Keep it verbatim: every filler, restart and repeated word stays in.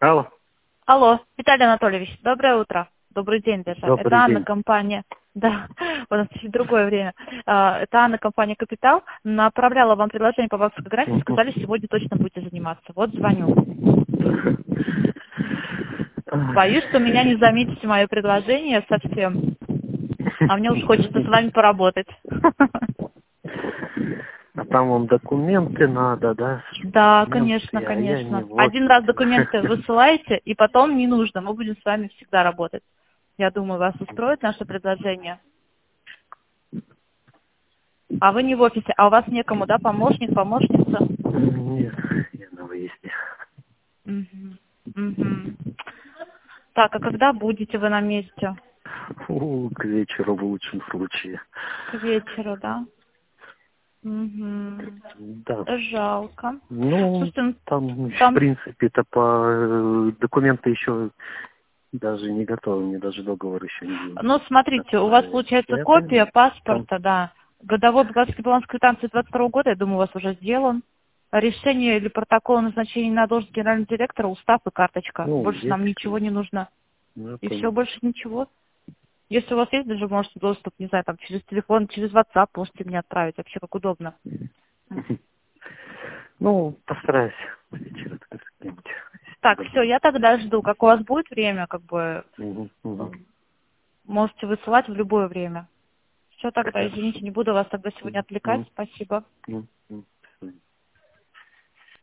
Алло. Алло, Виталий Анатольевич, доброе утро. Добрый день даже. Добрый Это Анна, день. компания. Да, у нас чуть другое время. А, Это Анна, компания «Капитал». Направляла вам предложение по вашей фотографии, сказали, сегодня точно будете заниматься. Вот звоню. Боюсь, что меня не заметите мое предложение совсем. А мне уж хочется с вами поработать. А там вам документы надо, да? Да, Документы, конечно, а я не конечно. в Один офисе. раз документы высылаете, и потом не нужно. Мы будем с вами всегда работать. Я думаю, вас устроит наше предложение. А вы не в офисе, а у вас некому, да, помощник, помощница? Нет, я на выезде. Мгм. Мгм. Так, а когда будете вы на месте? Фу, к вечеру в лучшем случае. К вечеру, да? Угу. Да. Жалко. Ну, Слушайте, ну, там, в там, принципе-то по э, документы еще даже не готовы, мне даже договор еще не ну, смотрите, у вас отправили. получается Я копия понял. Там, паспорта, да. Годовой бухгалтерский баланс квитанции двадцать второго года, я думаю, у вас уже сделан. Решение или протокол о назначении на должность генерального директора, устав и карточка. ну, Больше есть, нам ничего не конечно. нужно. Ну, я И все, понял. больше ничего. Если у вас есть даже, можете доступ, не знаю, там через телефон, через WhatsApp можете мне отправить, вообще как удобно. Ну, постараюсь вечером как-нибудь. Так, все, я тогда жду. Как у вас будет время, как бы, Угу, угу. можете высылать в любое время. Все тогда, извините, Хорошо. не буду вас тогда сегодня отвлекать. Мгм. Спасибо. Мгм. Мгм.